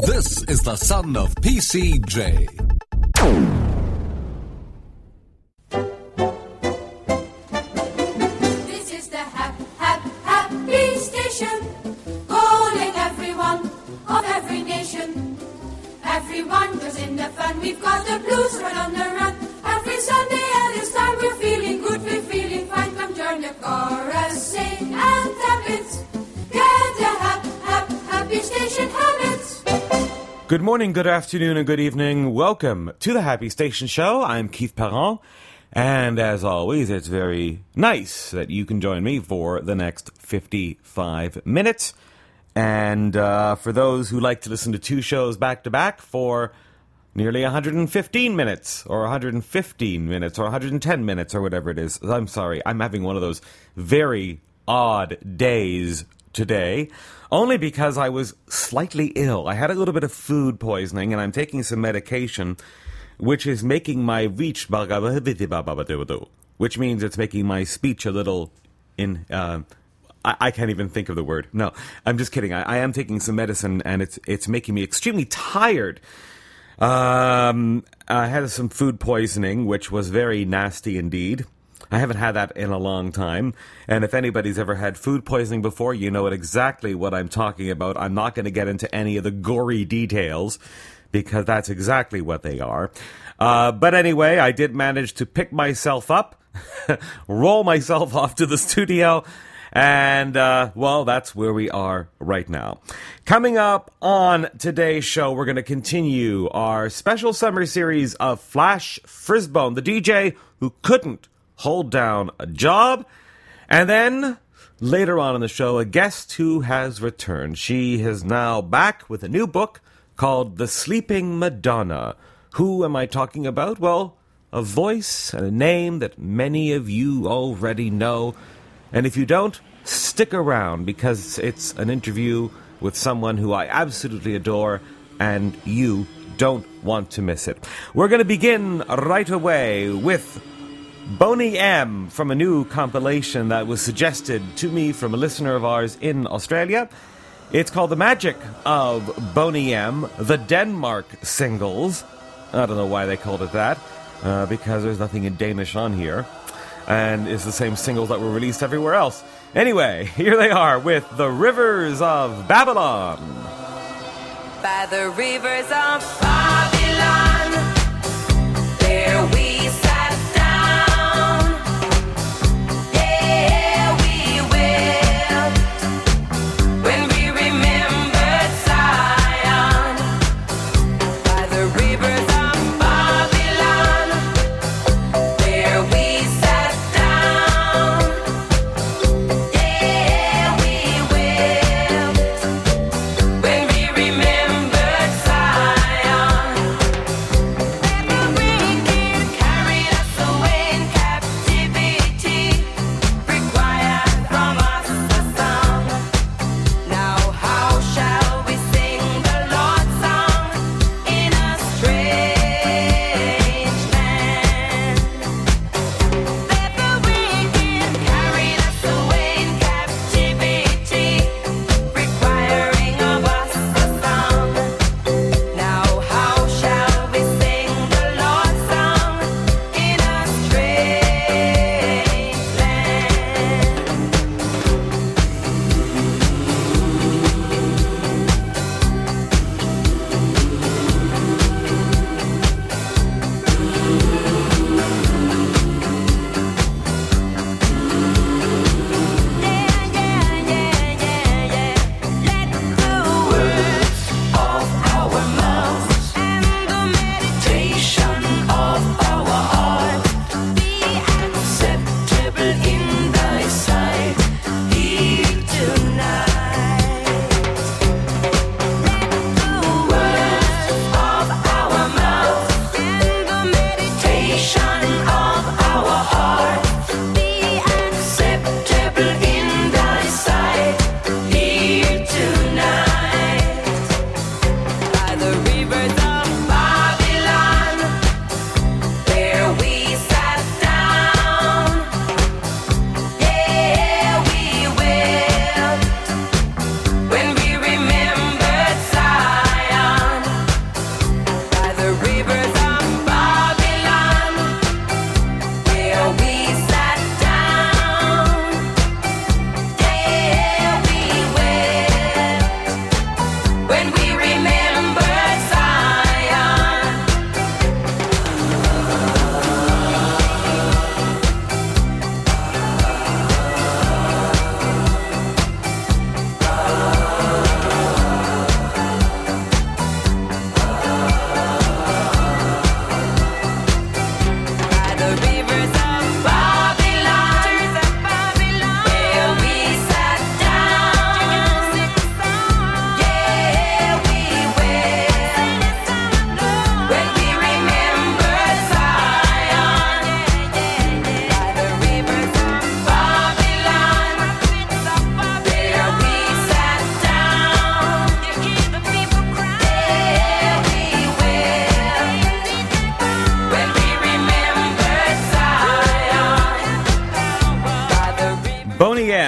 This is the son of PCJ. This is the happy station, calling everyone of every nation. Everyone goes in the fun, we've got the blues right on the run. Every Sunday at this time we're feeling good, we're feeling fine. Come join the chorus, sing and tap it. Get the happy station habits. Good morning, good afternoon, and good evening. Welcome to the Happy Station Show. I'm Keith Perron, and as always, it's very nice that you can join me for the next 55 minutes. And for those who like to listen to two shows back-to-back for nearly 115 minutes, or 115 minutes, or 110 minutes, or whatever it is. I'm sorry, I'm having one of those very odd days today, only because I was slightly ill. I had a little bit of food poisoning, and I'm taking some medication, which is making my reach, which means it's making my speech a little I can't even think of the word. No, I'm just kidding. I am taking some medicine, and it's making me extremely tired. I had some food poisoning, which was very nasty indeed. I haven't had that in a long time, and if anybody's ever had food poisoning before, you know exactly what I'm talking about. I'm not going to get into any of the gory details, because that's exactly what they are. But anyway, I did manage to pick myself up, roll myself off to the studio, and, well, that's where we are right now. Coming up on today's show, we're going to continue our special summer series of Flash Frisbone, the DJ who couldn't hold down a job. And then, later on in the show, a guest who has returned. She is now back with a new book called The Sleeping Madonna. Who am I talking about? Well, a voice and a name that many of you already know. And if you don't, stick around, because it's an interview with someone who I absolutely adore, and you don't want to miss it. We're going to begin right away with Boney M from a new compilation that was suggested to me from a listener of ours in Australia. It's called The Magic of Boney M, the Denmark Singles. I don't know why they called it that, because there's nothing in Danish on here. And it's the same singles that were released everywhere else. Anyway, here they are with The Rivers of Babylon. By the rivers of Babylon, there we sat down. Yeah, we wept when we remembered Zion. By the rivers of Babylon, there we sat down. Yeah, we wept when we remembered Zion. Let the wind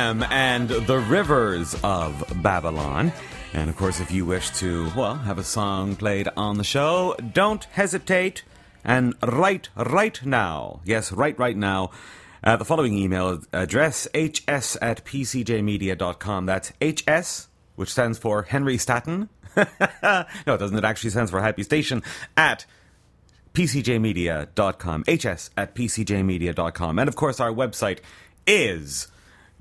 Them and the Rivers of Babylon. And of course, if you wish to, well, have a song played on the show, don't hesitate and write right now. Yes, write right now. The following email address, hs@pcjmedia.com. That's HS, which stands for Henry Staten. No, it doesn't. It actually stands for Happy Station at pcjmedia.com. hs@pcjmedia.com. And of course, our website is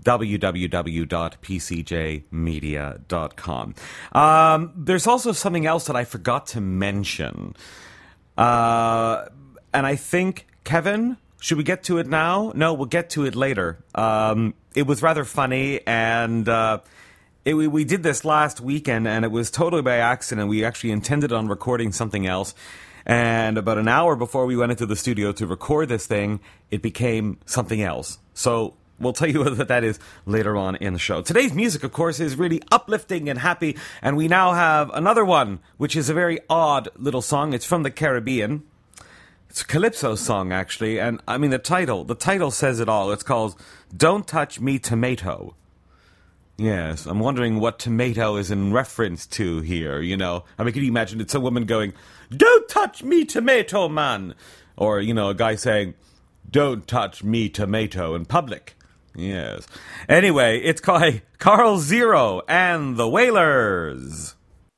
www.pcjmedia.com. There's also something else that I forgot to mention. And I think, Kevin, should we get to it now? No, we'll get to it later. It was rather funny, and we did this last weekend, and it was totally by accident. We actually intended on recording something else. And about an hour before we went into the studio to record this thing, it became something else. So we'll tell you what that is later on in the show. Today's music, of course, is really uplifting and happy, and we now have another one, which is a very odd little song. It's from the Caribbean. It's a calypso song, actually, and I mean the title says it all. It's called Don't Touch Me Tomato. Yes, I'm wondering what tomato is in reference to here, you know. I mean, can you imagine it's a woman going, "Don't touch me tomato, man," or, you know, a guy saying, "Don't touch me tomato" in public. Yes. Anyway, it's called Carl Zero and the Wailers.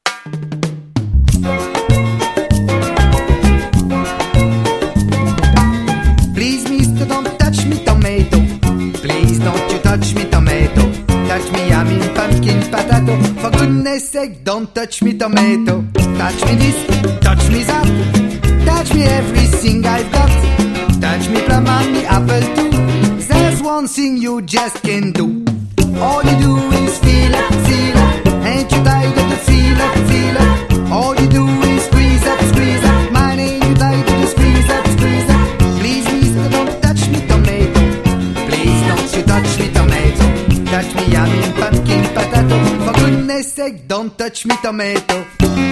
Please, mister, don't touch me tomato. Please, don't you touch me tomato. Touch me yummy pumpkin potato. For goodness sake, don't touch me tomato. Touch me this, touch me that. Touch me everything I've got. Touch me plum and me apple too. There's one thing you just can't do. All you do is feel up, feel up. Ain't you tired of the feel up, feel up? All you do is squeeze up, squeeze up. Man, ain't you tired of the squeeze up, squeeze up? Please, mister, don't touch me tomato. Please, don't you touch me tomato. Touch me yummy pumpkin potato. For goodness sake, don't touch me tomato.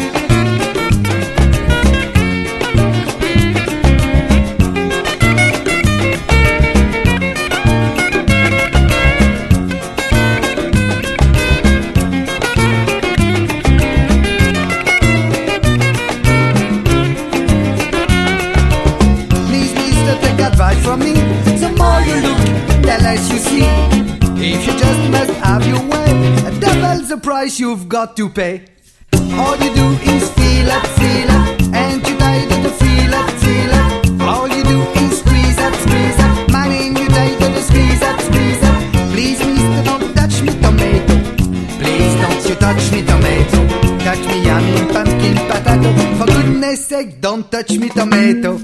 From me, the more you look, the less you see. If you just must have your way, double the price you've got to pay. All you do is feel up, and you tired of the feel up, feel up. All you do is squeeze up, man, and you tired of the squeeze up, squeeze up. Please, mister, don't touch me tomato. Please, don't you touch me tomato. Touch me yummy pumpkin potato. For goodness sake, don't touch me tomato.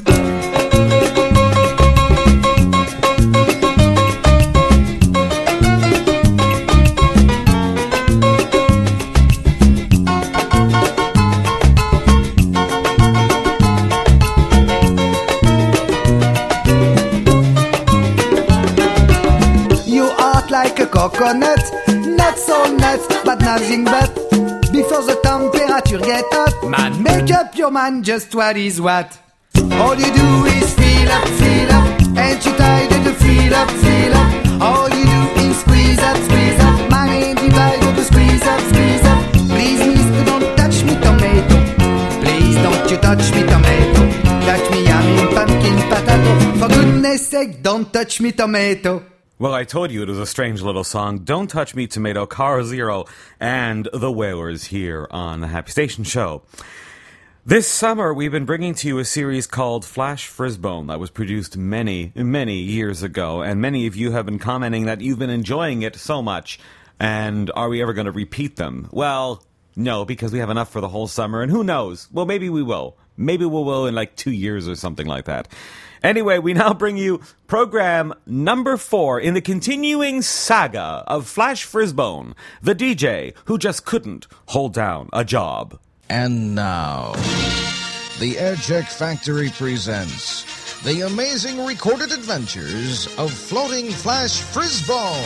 Like a coconut, not so nuts, but nothing but. Before the temperature get hot, man, make up your mind just what is what. All you do is feel up, ain't you tired of the feel up, all you do is squeeze up, man, ain't you tired of the squeeze up, please, mister, don't touch me tomato, please, don't you touch me tomato, touch me yummy pumpkin potato, for goodness sake, don't touch me tomato. Well, I told you it was a strange little song. Don't Touch Me Tomato, Carl Zero, and the Wailers here on the Happy Station Show. This summer, we've been bringing to you a series called Flash Frisbone that was produced many, many years ago, and many of you have been commenting that you've been enjoying it so much, and are we ever going to repeat them? Well, no, because we have enough for the whole summer, and who knows? Well, maybe we will. Maybe we will in like 2 years or something like that. Anyway, we now bring you program number 4 in the continuing saga of Flash Frisbone, the DJ who just couldn't hold down a job. And now, the Aircheck Factory presents the amazing recorded adventures of Floating Flash Frisbone.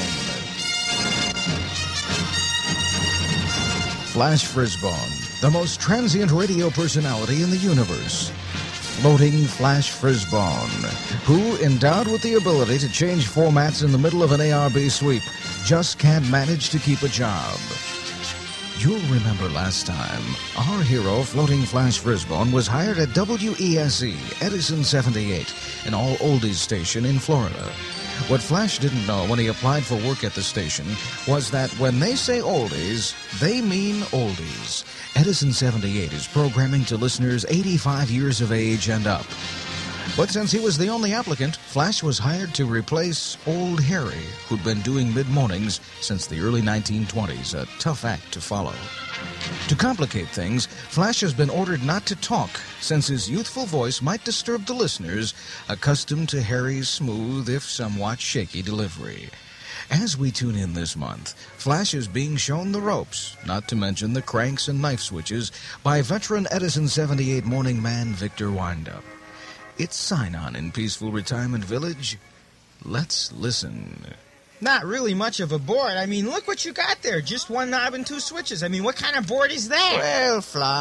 Flash Frisbone, the most transient radio personality in the universe. Floating Flash Frisbone, who, endowed with the ability to change formats in the middle of an ARB sweep, just can't manage to keep a job. You'll remember last time, our hero, Floating Flash Frisbone, was hired at WESE, Edison 78, an all-oldies station in Florida. What Flash didn't know when he applied for work at the station was that when they say oldies, they mean oldies. Edison 78 is programming to listeners 85 years of age and up. But since he was the only applicant, Flash was hired to replace Old Harry, who'd been doing mid-mornings since the early 1920s, a tough act to follow. To complicate things, Flash has been ordered not to talk, since his youthful voice might disturb the listeners, accustomed to Harry's smooth, if somewhat shaky, delivery. As we tune in this month, Flash is being shown the ropes, not to mention the cranks and knife switches, by veteran Edison 78 morning man Victor Windup. It's sign-on in Peaceful Retirement Village. Let's listen. Not really much of a board. I mean, look what you got there. Just one knob and two switches. I mean, what kind of board is that? Well,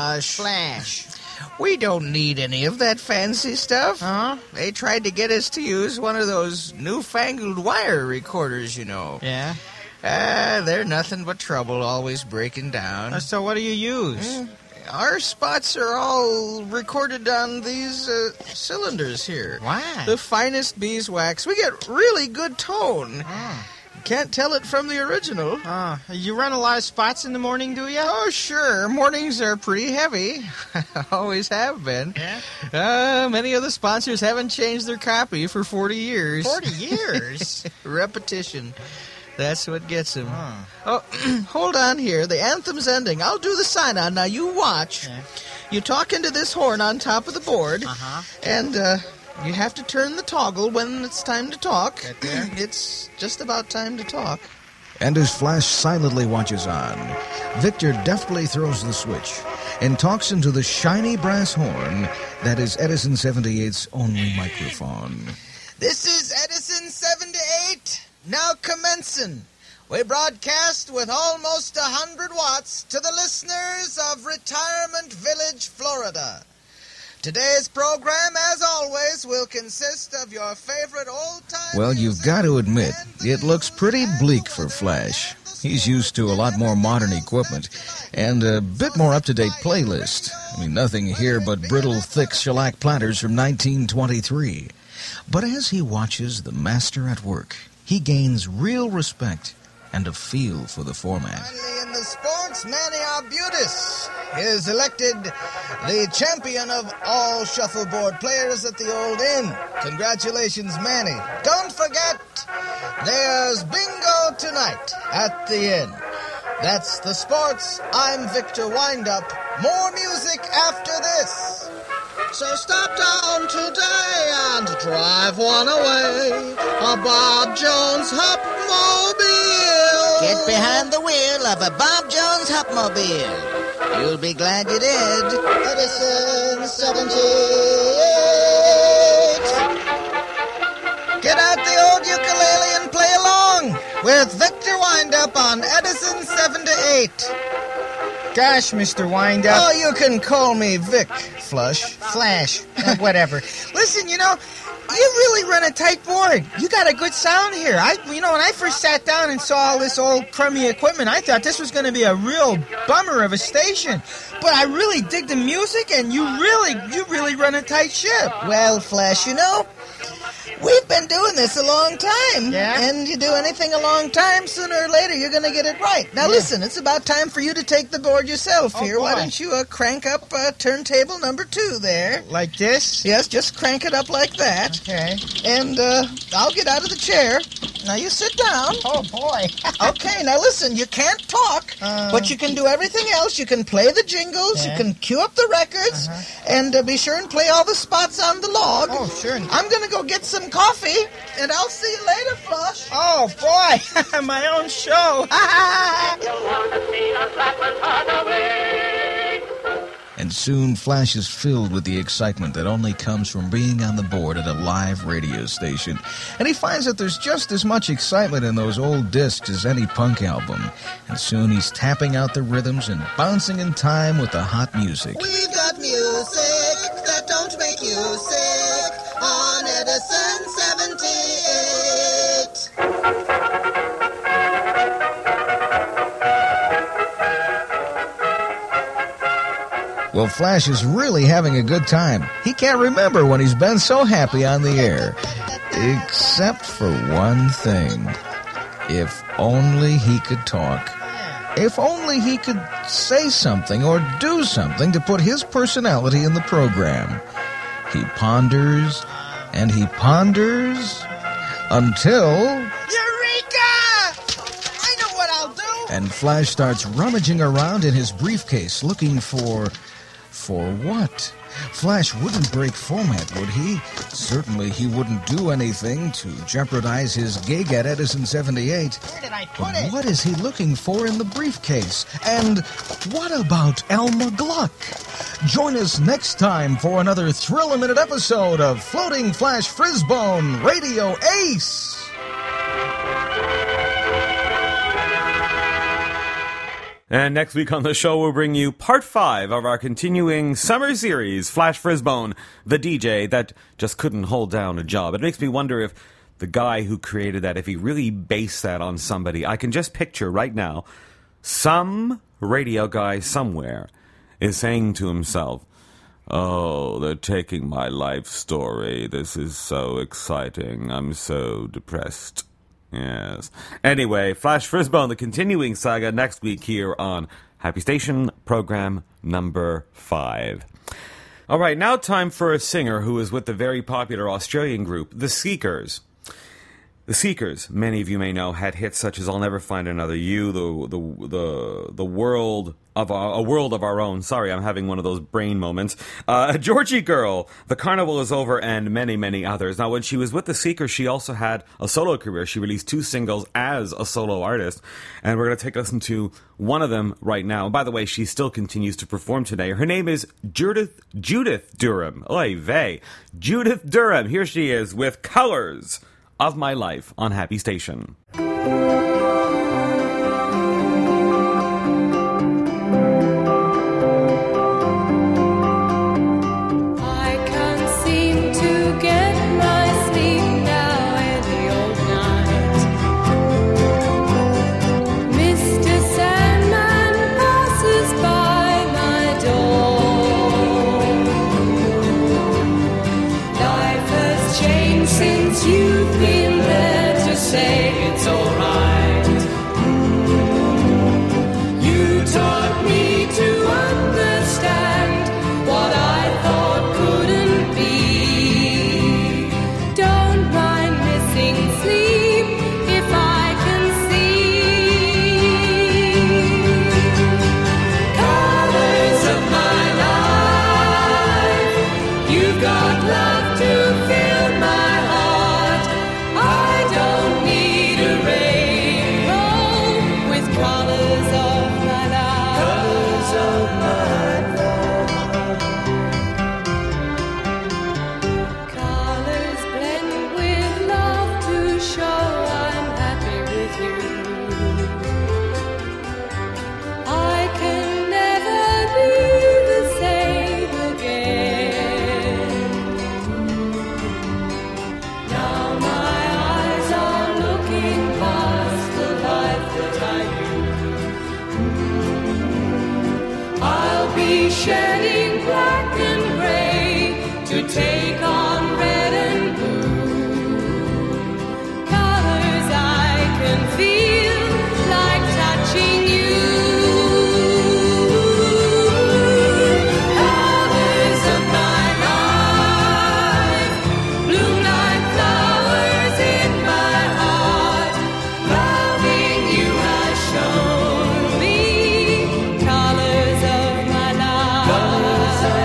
Flash, we don't need any of that fancy stuff. Huh? They tried to get us to use one of those newfangled wire recorders, you know. Yeah? They're nothing but trouble, always breaking down. So what do you use? Our spots are all recorded on these cylinders here. Why? The finest beeswax. We get really good tone. Can't tell it from the original. You run a lot of spots in the morning, do you? Oh, sure. Mornings are pretty heavy. Always have been. Yeah? Many of the sponsors haven't changed their copy for 40 years. 40 years? Repetition. That's what gets him. Oh, hold on here. The anthem's ending. I'll do the sign-on. Now, you watch. Yeah. You talk into this horn on top of the board. And, you have to turn the toggle when it's time to talk. Right there. It's just about time to talk. And as Flash silently watches on, Victor deftly throws the switch and talks into the shiny brass horn that is Edison 78's only microphone. This is Edison 78. Now commencing. We broadcast with almost 100 watts to the listeners of Retirement Village, Florida. Today's program, as always, will consist of your favorite old-time Well, you've got to admit, it looks pretty bleak for Flash. He's used to a lot more modern equipment and a bit more up-to-date playlist. I mean, nothing here but brittle, thick shellac platters from 1923. But as he watches the master at work, he gains real respect and a feel for the format. Finally, in the sports, Manny Arbutus is elected the champion of all shuffleboard players at the Old Inn. Congratulations, Manny. Don't forget, there's bingo tonight at the Inn. That's the sports. I'm Victor Windup. More music after this. So stop down today and drive one away. A Bob Jones Hupmobile. Get behind the wheel of a Bob Jones Hupmobile. You'll be glad you did. Edison 78. Get out the old ukulele and play along with Victor Windup on Edison 78. Gosh, Mr. Windup. Oh, you can call me Vic, Flash. Whatever. Listen, you know, you really run a tight board. You got a good sound here. When I first sat down and saw all this old crummy equipment, I thought this was going to be a real bummer of a station. But I really dig the music, and you really run a tight ship. Well, Flash, you know, we've been doing this a long time. Yeah? And you do anything a long time, sooner or later you're going to get it right. Now listen, it's about time for you to take the board yourself here. boy. Why don't you crank up turntable number 2 there? Like this? Yes, just crank it up like that. Okay. And I'll get out of the chair. Now you sit down. Oh, boy. Okay, now listen, you can't talk, but you can do everything else. You can play the jingles, Yeah. you can cue up the records, and be sure and play all the spots on the log. Oh, sure. I'm going to go get some coffee, and I'll see you later, Flush. Oh, boy. My own show. And soon Flash is filled with the excitement that only comes from being on the board at a live radio station. And he finds that there's just as much excitement in those old discs as any punk album. And soon he's tapping out the rhythms and bouncing in time with the hot music. We've got music that don't make you sick on Edison 78. Well, Flash is really having a good time. He can't remember when he's been so happy on the air. Except for one thing. If only he could talk. If only he could say something or do something to put his personality in the program. He ponders and he ponders until... Eureka! I know what I'll do! And Flash starts rummaging around in his briefcase looking for what? Flash wouldn't break format, would he? Certainly he wouldn't do anything to jeopardize his gig at Edison 78. Where did I put But it? what is he looking for in the briefcase? And what about Elma Gluck? Join us next time for another thrill-a-minute episode of Floating Flash Frisbone Radio Ace. And next week on the show, we'll bring you part 5 of our continuing summer series, Flash Frisbone, the DJ that just couldn't hold down a job. It makes me wonder if the guy who created that, if he really based that on somebody. I can just picture right now, some radio guy somewhere is saying to himself, "Oh, they're taking my life story. This is so exciting. I'm so depressed." Yes. Anyway, Flash Frisbone, the continuing saga, next week here on Happy Station, program number 5. All right, now time for a singer who is with the very popular Australian group, The Seekers. The Seekers, many of you may know, had hits such as "I'll Never Find Another You," the world of a world of our own. Sorry, I'm having one of those brain moments. Georgie Girl, "The Carnival Is Over," and many, many others. Now, when she was with The Seekers, she also had a solo career. She released 2 singles as a solo artist, and we're going to take a listen to one of them right now. By the way, she still continues to perform today. Her name is Judith Durham. Oy vey. Judith Durham. Here she is with "Colors of My Life" on Happy Station. I can't seem to get my sleep now in the old night. Mr. Sandman passes by my door. Life has changed since you've been there to say it's alright. You taught me to understand what I thought couldn't be. Don't mind missing sleep if I can see colors of my life. You've got love to fill my heart. I don't need a rainbow with colors of my life. Colors of my life. Colors blend with love to show I'm happy with you. I can never be the same again. Now my eyes are looking past the life that I knew. I'll be shedding black and gray to take on red and blue. Colors I can feel like touching you. Colors of my life bloom like flowers in my heart. Loving you has shown me colors of my life. Colors of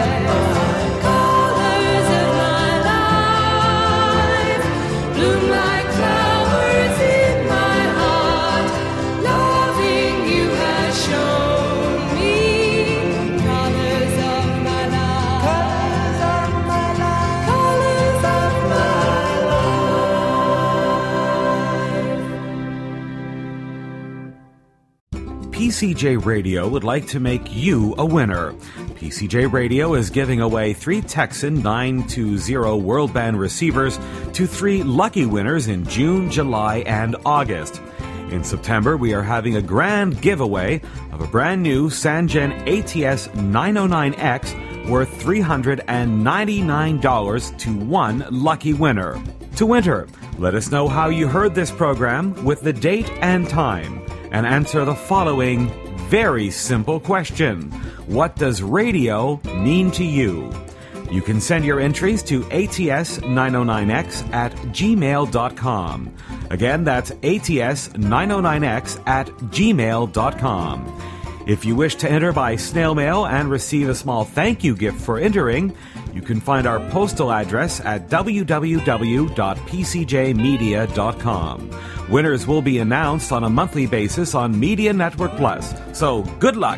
my life bloom like flowers in my heart. Loving you has shown me colors of my life. Colors of my life. Colors of my life. PCJ Radio would like to make you a winner. PCJ Radio is giving away 3 Texan 920 World Band receivers to 3 lucky winners in June, July, and August. In September, we are having a grand giveaway of a brand new Sangen ATS 909X worth $399 to 1 lucky winner. To enter, let us know how you heard this program with the date and time, and answer the following very simple question. What does radio mean to you? You can send your entries to ats909x@gmail.com. Again, that's ats909x@gmail.com. If you wish to enter by snail mail and receive a small thank you gift for entering, you can find our postal address at www.pcjmedia.com. Winners will be announced on a monthly basis on Media Network Plus. So, good luck!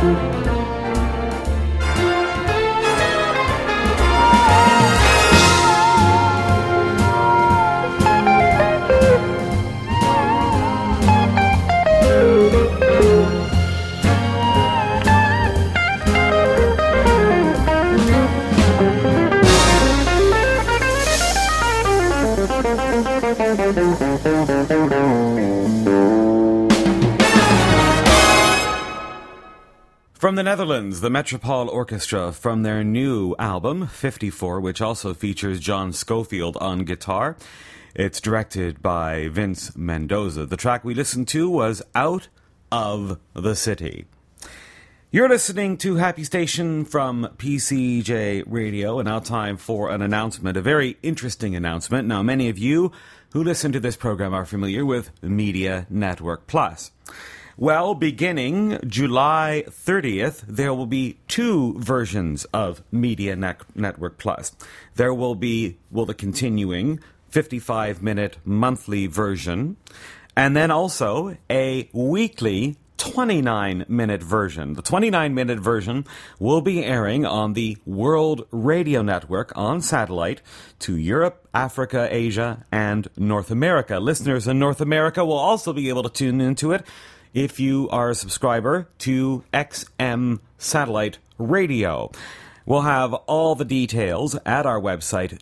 From the Netherlands, the Metropole Orchestra, from their new album, 54, which also features John Scofield on guitar. It's directed by Vince Mendoza. The track we listened to was Out of the City. You're listening to Happy Station from PCJ Radio, and now time for an announcement, a very interesting announcement. Now, many of you who listen to this program are familiar with Media Network Plus. Well, beginning July 30th, there will be two versions of Media Network Plus. There will be, the continuing 55-minute monthly version, and then also a weekly 29-minute version. The 29-minute version will be airing on the World Radio Network on satellite to Europe, Africa, Asia, and North America. Listeners in North America will also be able to tune into it if you are a subscriber to XM Satellite Radio. We'll have all the details at our website,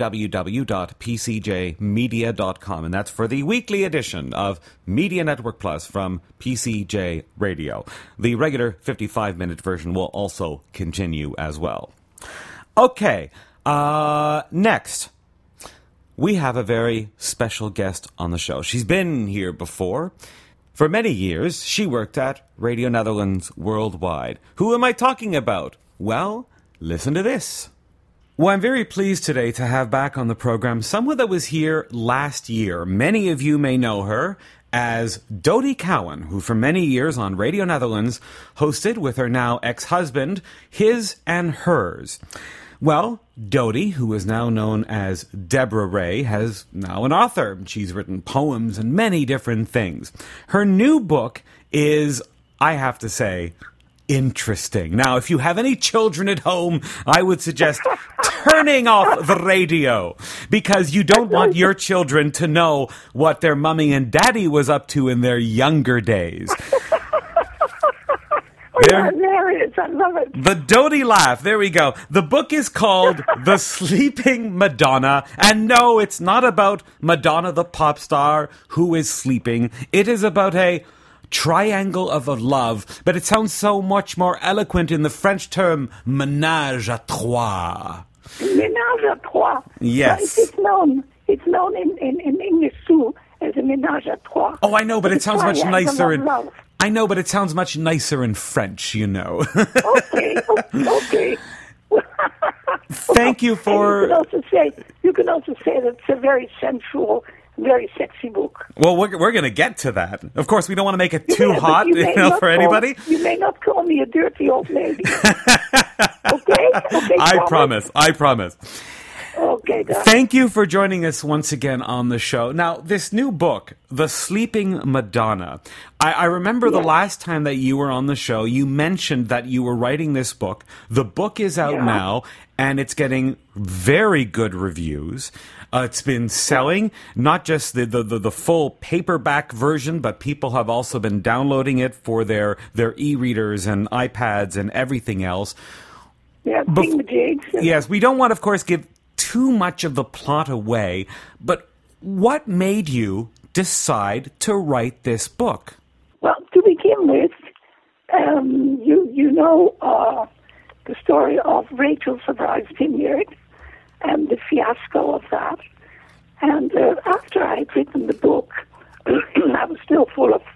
www.pcjmedia.com, and that's for the weekly edition of Media Network Plus from PCJ Radio. The regular 55-minute version will also continue as well. Okay, next, we have a very special guest on the show. She's been here before. For many years, she worked at Radio Netherlands Worldwide. Who am I talking about? Well, listen to this. Well, I'm very pleased today to have back on the program someone that was here last year. Many of you may know her as Dodie Cowan, who for many years on Radio Netherlands hosted with her now ex-husband, His and Hers. Well, Dodie, who is now known as Deborah Ray, has now an author. She's written poems and many different things. Her new book is, I have to say, interesting. Now, if you have any children at home, I would suggest turning off the radio, because you don't want your children to know what their mommy and daddy was up to in their younger days. Hilarious. I love it. The Dodie laugh. There we go. The book is called The Sleeping Madonna. And no, it's not about Madonna the pop star who is sleeping. It is about a triangle of love. But it sounds so much more eloquent in the French term ménage à trois. Ménage à trois. Yes. It's known in English too as a ménage à trois. Oh, I know, but it sounds much nicer in... love. I know, but it sounds much nicer in French, you know. Okay. Thank you for... You can also say that it's a very sensual, very sexy book. Well, we're going to get to that. Of course, we don't want to make it too hot, for anybody. You may not call me a dirty old lady. Okay? I promise. Okay, darling. Thank you for joining us once again on the show. Now, this new book, The Sleeping Madonna, I remember the last time that you were on the show, you mentioned that you were writing this book. The book is out now, and it's getting very good reviews. It's been selling, not just the full paperback version, but people have also been downloading it for their e-readers and iPads and everything else. Yeah, yes, we don't want, of course, give too much of the plot away, but what made you decide to write this book? Well, to begin with, you know the story of Rachel Surprise Vineyard and the fiasco of that. And after I had written the book, I was still full of,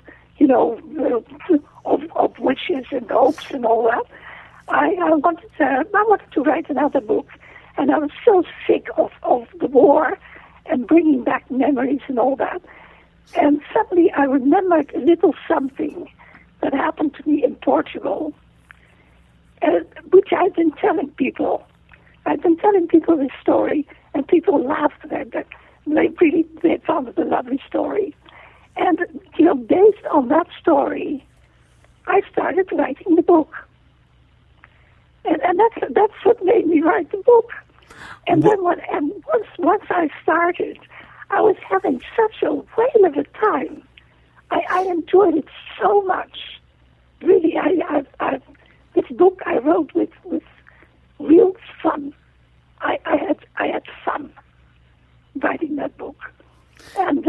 of wishes and hopes and all that. I wanted to write another book. And I was so sick of the war and bringing back memories and all that. And suddenly I remembered a little something that happened to me in Portugal, which I've been telling people. I've been telling people this story, and people laughed at it. They found it a lovely story. And, based on that story, I started writing the book. And that's what made me write the book. And then once I started, I was having such a whale of a time. I enjoyed it so much. Really, this book I wrote with real fun. I had fun writing that book, and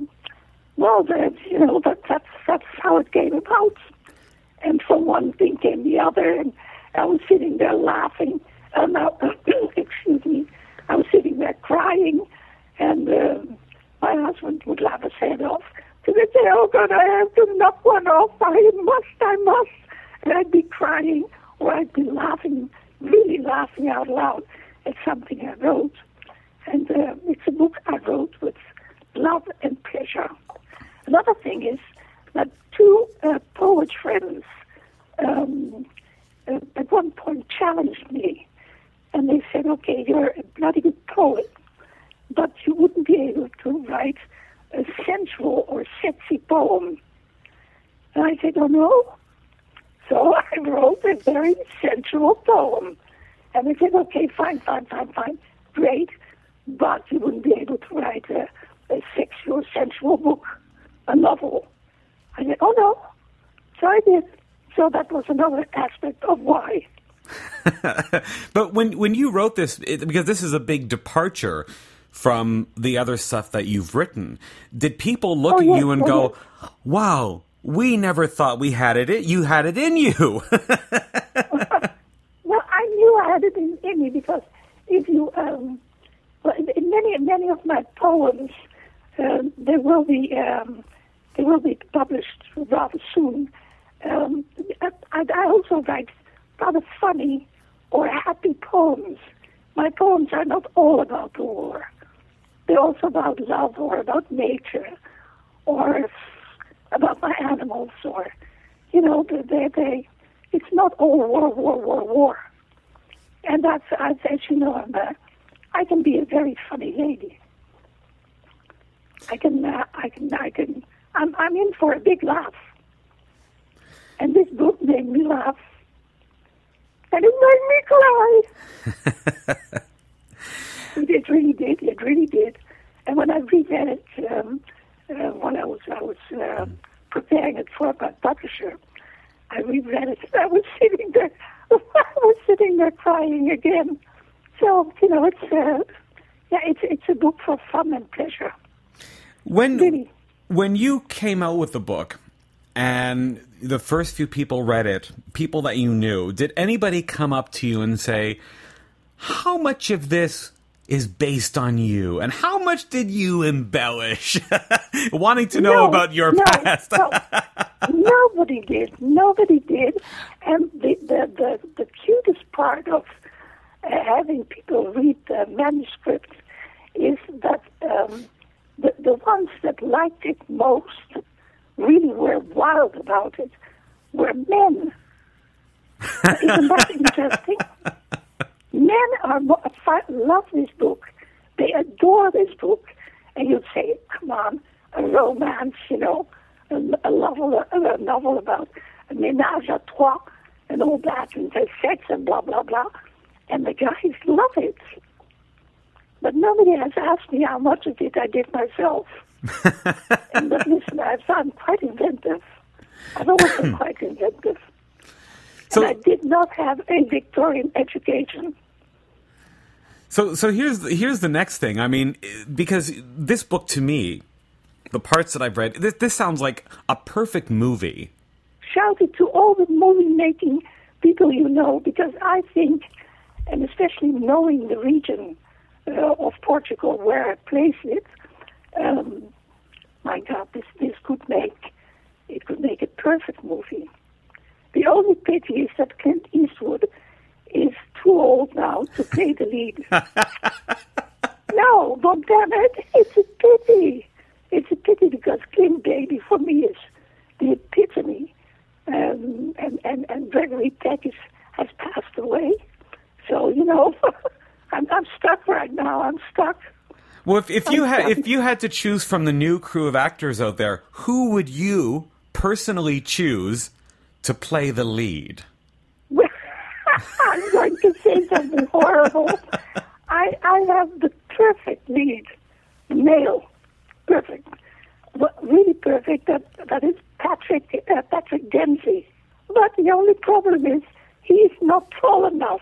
that's how it came about. And from one thing came the other, and I was sitting there laughing. Excuse me, I was sitting there crying, and my husband would laugh his head off. So they'd say, "Oh God, I have to knock one off. I must," and I'd be crying, or I'd be laughing, really laughing out loud at something I wrote. And it's a book I wrote with love and pleasure. Another thing is that two poet friends at one point challenged me, and they said, "Okay, you're a bloody good poet, but you wouldn't be able to write a sensual or sexy poem." And I said, "Oh no." So I wrote a very sensual poem. And they said, "Okay, fine, great, but you wouldn't be able to write a sexual, sensual book, a novel." I said, "Oh no." So I did. So that was another aspect of why. But when you wrote this, because this is a big departure from the other stuff that you've written, did people look at you and go, "Wow, we never thought we had it. You had it in you"? Well, I knew I had it in me because if you, in many of my poems, they will be published rather soon. I also write rather funny or happy poems. My poems are not all about the war. They're also about love or about nature or about my animals or, it's not all war. And that's, as you know, I can be a very funny lady. I'm in for a big laugh. And this book made me laugh. And it made me cry. It really did. And when I reread it, when I was preparing it for my publisher, I reread it and I was sitting there crying again. So, it's a book for fun and pleasure. When you came out with the book, and the first few people read it, people that you knew, did anybody come up to you and say, "How much of this is based on you, and how much did you embellish?" Wanting to know about your past. No, nobody did. And the cutest part of having people read the manuscript is that the ones that liked it most, really were wild about it, were men. Isn't that interesting? Men love this book. They adore this book. And you'd say, come on, a romance, a novel about a ménage à trois and all that, and the sex and blah, blah, blah. And the guys love it. But nobody has asked me how much of it I did myself. But listen, I'm quite inventive. I've always been quite inventive. And I did not have a Victorian education. So here's the next thing. I mean, because this book to me, the parts that I've read, this sounds like a perfect movie. Shout it to all the movie-making people you know, because I think, and especially knowing the region of Portugal where I place it, my God, this could make a perfect movie. The only pity is that Clint Eastwood is too old now to play the lead. No, but damn it, it's a pity. It's a pity because Clint Bailey for me is the epitome, and Gregory Peck has passed away. So I'm stuck right now. I'm stuck. Well, if you had to choose from the new crew of actors out there, who would you personally choose to play the lead? Well, I'm going to say something horrible. I have the perfect lead, male, perfect, really perfect. That is Patrick Dempsey. But the only problem is he's not tall enough.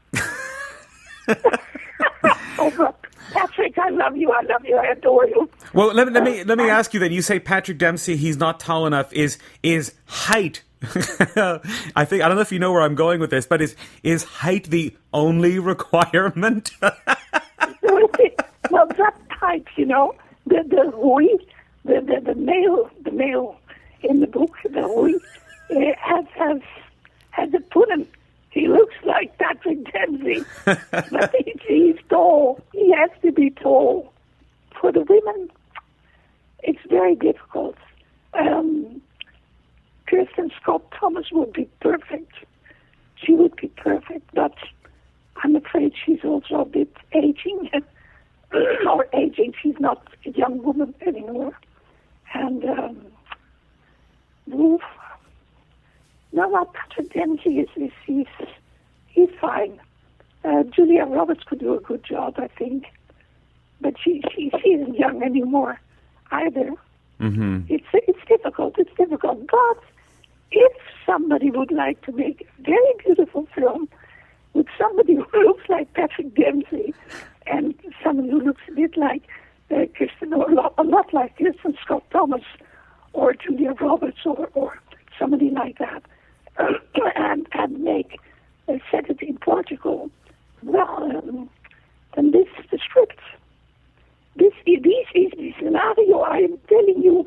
Oh, but Patrick, I love you, I adore you. Well, let me ask you then. You say Patrick Dempsey, he's not tall enough. Is height? I don't know if you know where I'm going with this, but is height the only requirement? Well, that type, the male in the book, the Rui, has a pudding. He looks like Patrick Dempsey, but he's tall. He has to be tall. For the women, it's very difficult. Kirsten Scott Thomas would be perfect. She would be perfect, but I'm afraid she's also a bit aging. Or aging. She's not a young woman anymore. And Patrick Dempsey he's fine. Julia Roberts could do a good job, I think, but she isn't young anymore either. Mm-hmm. It's difficult. But if somebody would like to make a very beautiful film with somebody who looks like Patrick Dempsey and somebody who looks a bit like Kirsten, or a lot like Kirsten Scott Thomas or Julia Roberts or somebody like that, and set it in Portugal, well, then this is the script. This is the scenario I am telling you.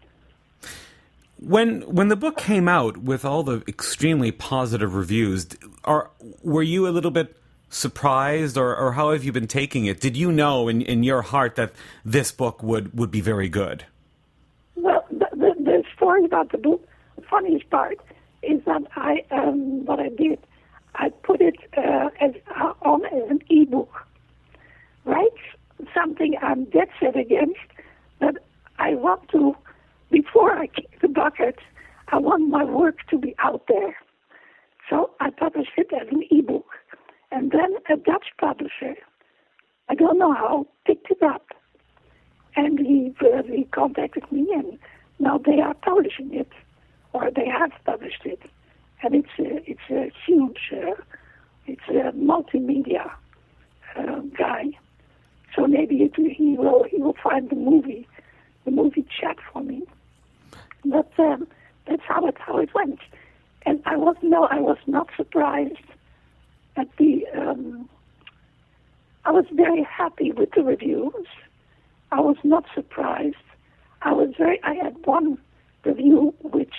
When the book came out with all the extremely positive reviews, were you a little bit surprised, or how have you been taking it? Did you know in your heart that this book would be very good? Well, the story about the book, the funniest part is that what I did, I put it on as an e-book, right? Something I'm dead set against, that I want to, before I kick the bucket, I want my work to be out there. So I published it as an e-book. And then a Dutch publisher, I don't know how, picked it up. And he contacted me, and now they are publishing it, or they have published it. And it's a huge, it's a multimedia guy. So maybe he will find the movie chat for me. But that's how it went. And I was not surprised at the. I was very happy with the reviews. I was not surprised. I had one review which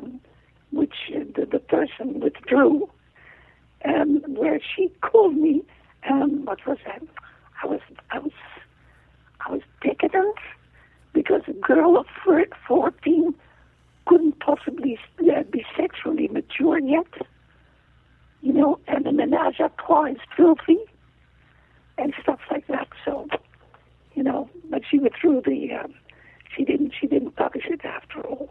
the person withdrew, where she called me. What was that? I was decadent because a girl of 14 couldn't possibly be sexually mature yet, and the menage a trois is filthy and stuff like that. So, but she withdrew she didn't publish it after all.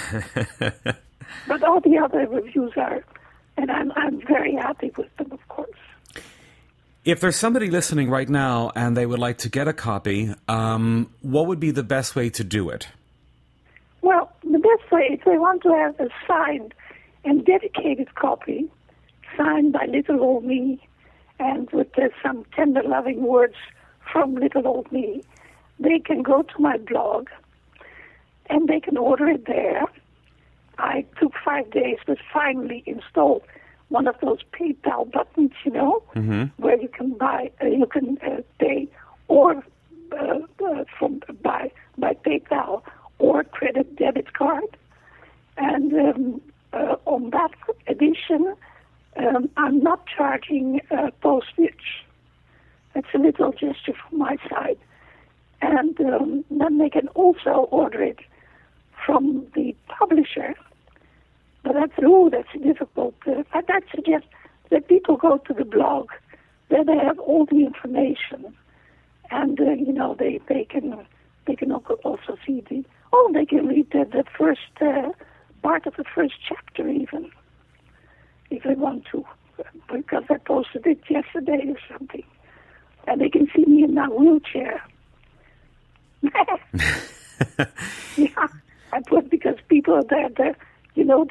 But all the other reviews are, and I'm very happy with them, of course. If there's somebody listening right now and they would like to get a copy, what would be the best way to do it? Well, the best way, if they want to have a signed and dedicated copy, signed by little old me, and with some tender, loving words from little old me, they can go to my blog, and they can order it there. I took 5 days, but finally installed one of those PayPal buttons, mm-hmm. where you can buy, you can pay or by PayPal or credit debit card. And on that edition, I'm not charging postage. That's a little gesture from my side. And then they can also order it from the publisher. But that's difficult. I'd suggest that people go to the blog. There they have all the information. And, they can also see they can read the first part of the first chapter even, if they want to, because I posted it yesterday or something. And they can see me in my wheelchair. Yeah, I put because people are there, you know,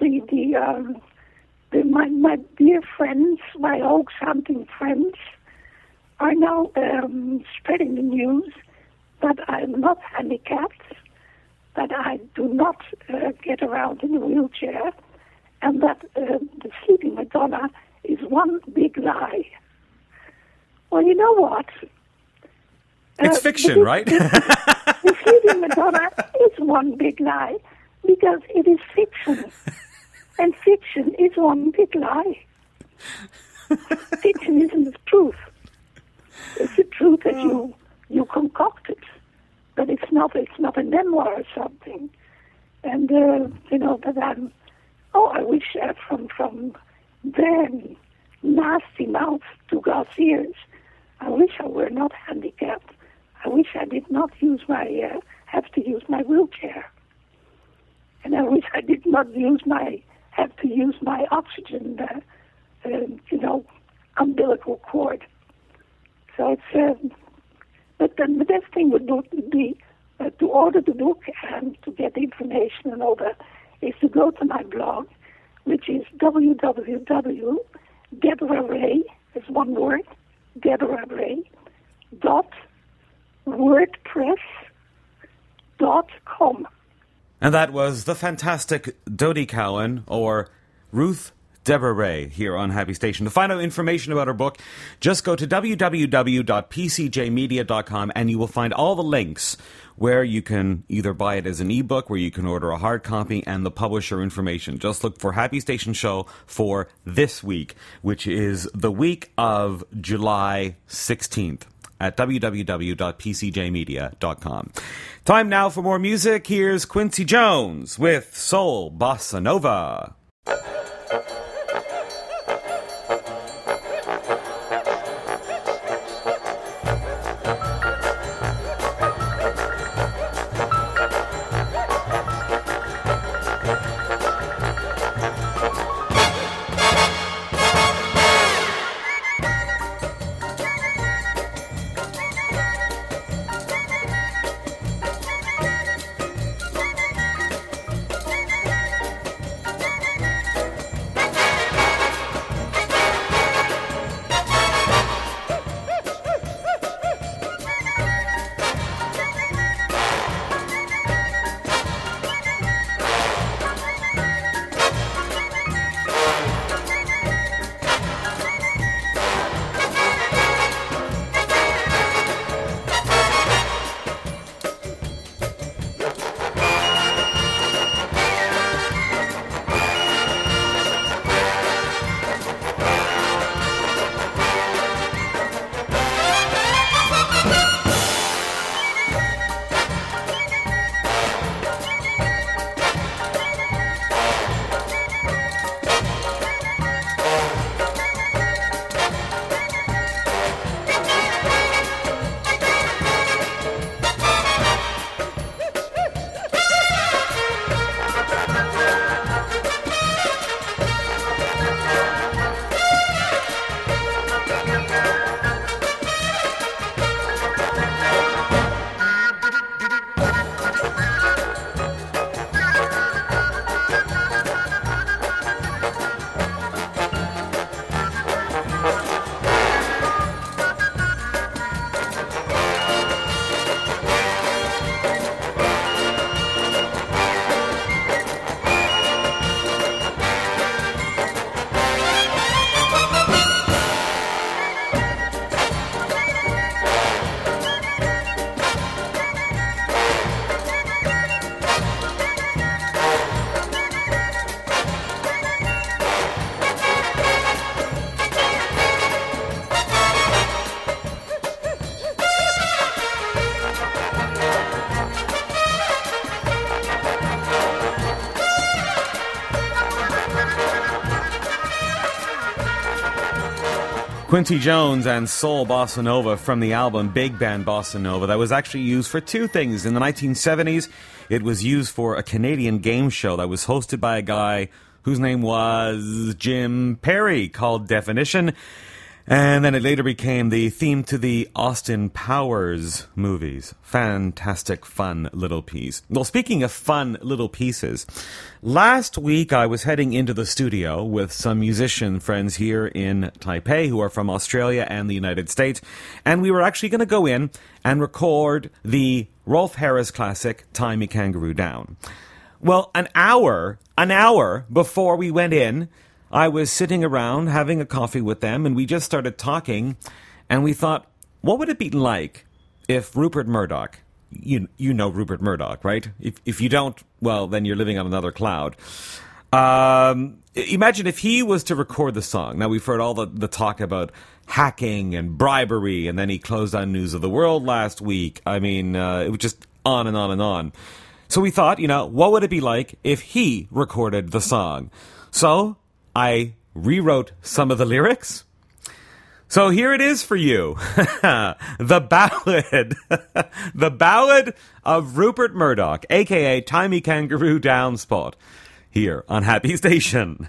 my dear friends, my oaks hunting friends, are now spreading the news that I'm not handicapped, that I do not get around in a wheelchair, and that the Sleeping Madonna is one big lie. Well, you know what? It's fiction, right? The Sleeping Madonna is one big lie because it is fiction. And fiction is one big lie. Fiction isn't the truth. It's the truth that you concocted. But it's not a memoir or something. And, you know, that I wish from their nasty mouth to God's ears, I wish I were not handicapped. I wish I did not have to use my wheelchair. And I wish I did not have to use my oxygen, umbilical cord. So it's, but then the best thing would be to order the book and to get the information and all that is to go to my blog, which is www.DeborahRay, is one word, DeborahRay.wordpress.com. And that was the fantastic Dodie Cowan, or Ruth Deborah Ray, here on Happy Station. To find out information about her book, just go to www.pcjmedia.com and you will find all the links where you can either buy it as an ebook, where you can order a hard copy, and the publisher information. Just look for Happy Station Show for this week, which is the week of July 16th. At www.pcjmedia.com. Time now for more music. Here's Quincy Jones with Soul Bossa Nova. Quincy Jones and Soul Bossa Nova from the album Big Band Bossa Nova that was actually used for two things. In the 1970s, it was used for a Canadian game show that was hosted by a guy whose name was Jim Perry, called Definition. And then it later became the theme to the Austin Powers movies. Fantastic, fun little piece. Well, speaking of fun little pieces, last week I was heading into the studio with some musician friends here in Taipei who are from Australia and the United States, and we were actually going to go in and record the Rolf Harris classic, Tie Me Kangaroo Down. Well, an hour before we went in, I was sitting around having a coffee with them, and we just started talking, and we thought, what would it be like if Rupert Murdoch, you know Rupert Murdoch, right? If you don't, well, then you're living on another cloud. Imagine if he was to record the song. Now, we've heard all the talk about hacking and bribery, and then he closed down News of the World last week. I mean, it was just on and on and on. So we thought, what would it be like if he recorded the song? So I rewrote some of the lyrics. So here it is for you. The ballad. The ballad of Rupert Murdoch, a.k.a. Tie Me Kangaroo Down Spot, here on Happy Station.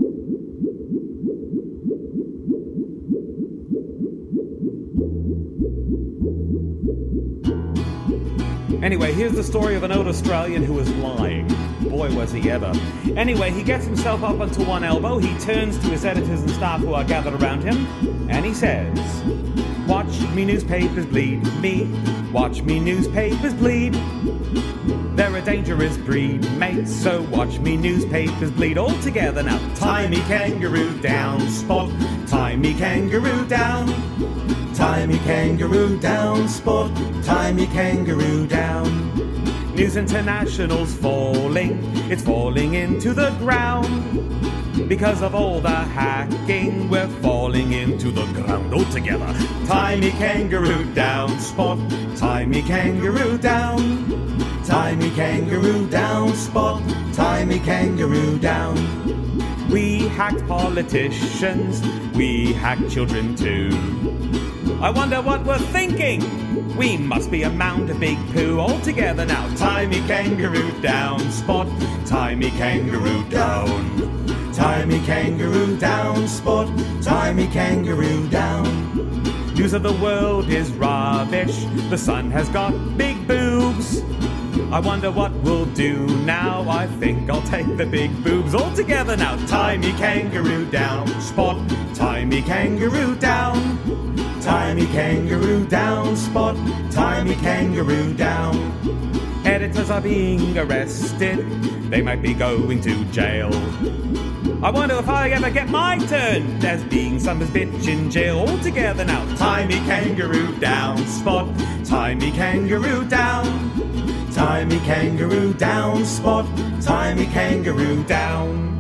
Anyway, here's the story of an old Australian who was lying. Boy, was he ever. Anyway, he gets himself up onto one elbow, he turns to his editors and staff who are gathered around him, and he says, "Watch me newspapers bleed, me. Watch me newspapers bleed. They're a dangerous breed, mate, so watch me newspapers bleed all together now. Tie me kangaroo down, Spot. Tie me kangaroo down. Tie me kangaroo down, Spot. Tie me kangaroo down. News International's falling, it's falling into the ground. Because of all the hacking, we're falling into the ground altogether. Tie me kangaroo down, Spot. Tie me kangaroo down. Tie me kangaroo down, Spot. Tie me kangaroo down. We hacked politicians, we hacked children too. I wonder what we're thinking. We must be a mound of big poo altogether now. Tie me kangaroo down, Spot. Tie me kangaroo down. Tie me kangaroo down, Spot. Tie me kangaroo down. News of the world is rubbish. The Sun has got big boobs. I wonder what we'll do now. I think I'll take the big boobs altogether now. Tie me kangaroo down, Spot. Tie me kangaroo down. Tie me kangaroo down, Spot. Tie me kangaroo down. Editors are being arrested. They might be going to jail. I wonder if I ever get my turn as being some bitch in jail altogether now. Tie me kangaroo down, Spot. Tie me kangaroo down. Tie me kangaroo down, Spot. Tie me kangaroo down.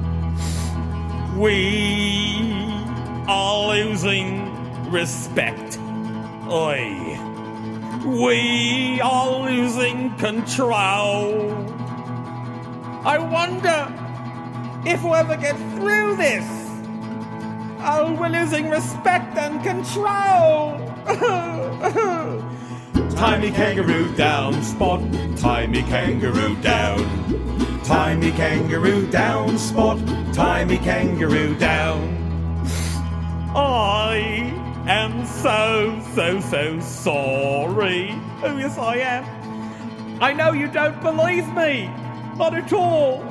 We are losing respect. Oi. We are losing control. I wonder if we'll ever get through this. Oh, we're losing respect and control. Tie me kangaroo down, Spot. Tie me kangaroo down. Tie me kangaroo down, Spot. Tie me kangaroo down. I am so sorry. Oh, yes, I am. I know you don't believe me. Not at all.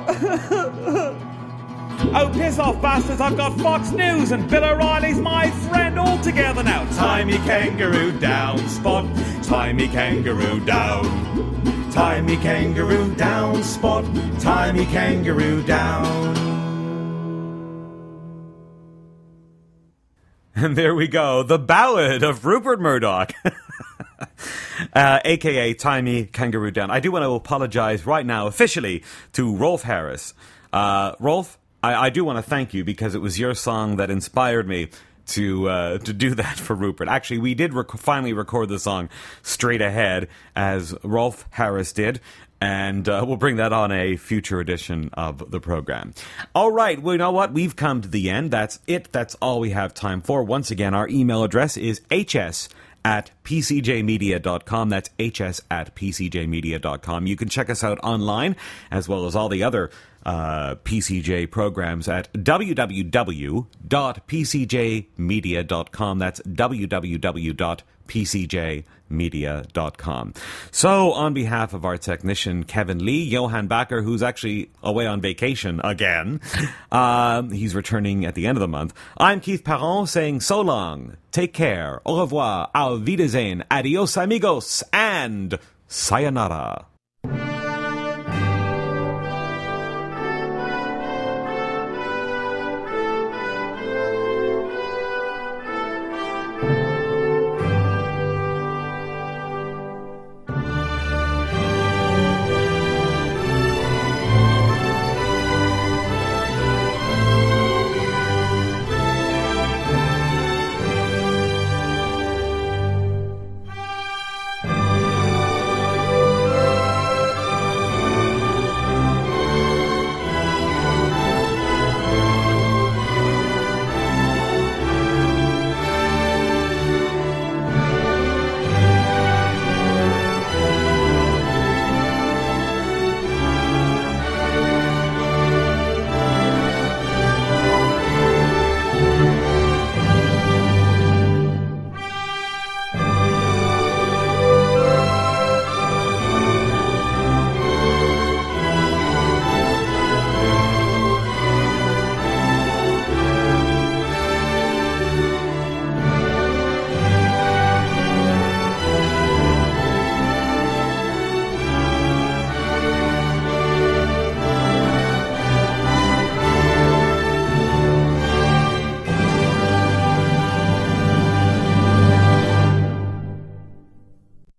Oh, piss off, bastards. I've got Fox News and Bill O'Reilly's my friend all together now. Tie me kangaroo down, Spot. Tie me kangaroo down. Tie me kangaroo down, Spot. Tie me kangaroo down. And there we go, the ballad of Rupert Murdoch, a.k.a. Tie Me Kangaroo Down. I do want to apologize right now, officially, to Rolf Harris. Rolf, I do want to thank you because it was your song that inspired me to do that for Rupert. Actually, we did finally record the song straight ahead, as Rolf Harris did. And we'll bring that on a future edition of the program. All right, well, you know what? We've come to the end. That's it. That's all we have time for. Once again, our email address is hs@pcjmedia.com. That's hs@pcjmedia.com. You can check us out online, as well as all the other PCJ programs at www.pcjmedia.com. That's www.pcjmedia.com. So, on behalf of our technician, Kevin Lee, Johan Backer, who's actually away on vacation again, he's returning at the end of the month, I'm Keith Parent saying so long, take care, au revoir, auf Wiedersehen, adios amigos, and sayonara.